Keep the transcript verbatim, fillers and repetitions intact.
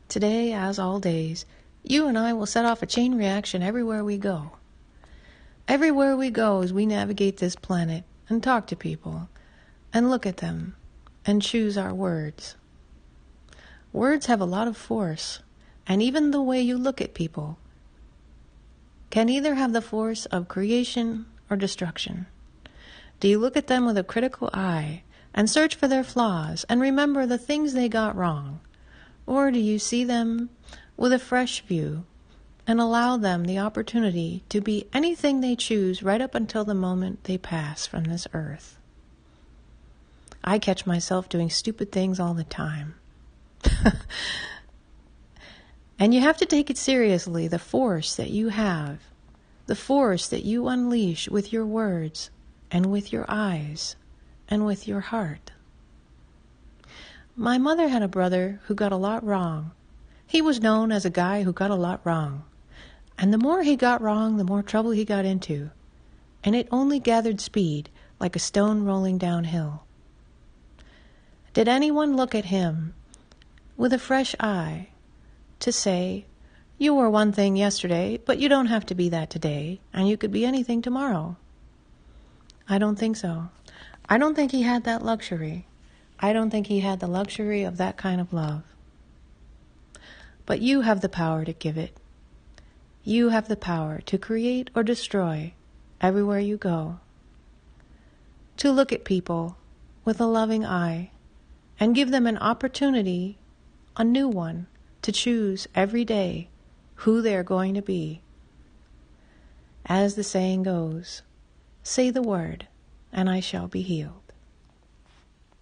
Today, as all days, you and I will set off a chain reaction everywhere we go. Everywhere we go as we navigate this planet and talk to people and look at them and choose our words. Words have a lot of force, and even the way you look at people can either have the force of creation or destruction. Do you look at them with a critical eye and search for their flaws and remember the things they got wrong? Or do you see them with a fresh view and allow them the opportunity to be anything they choose right up until the moment they pass from this earth? I catch myself doing stupid things all the time. And you have to take it seriously, the force that you have, the force that you unleash with your words and with your eyes and with your heart. My mother had a brother who got a lot wrong. He was known as a guy who got a lot wrong. And the more he got wrong, the more trouble he got into. And it only gathered speed like a stone rolling downhill. Did anyone look at him with a fresh eye to say, you were one thing yesterday, but you don't have to be that today, and you could be anything tomorrow? I don't think so. I don't think he had that luxury. I don't think he had the luxury of that kind of love. But you have the power to give it. You have the power to create or destroy everywhere you go. To look at people with a loving eye and give them an opportunity, a new one, to choose every day who they're going to be. As the saying goes, say the word, and I shall be healed.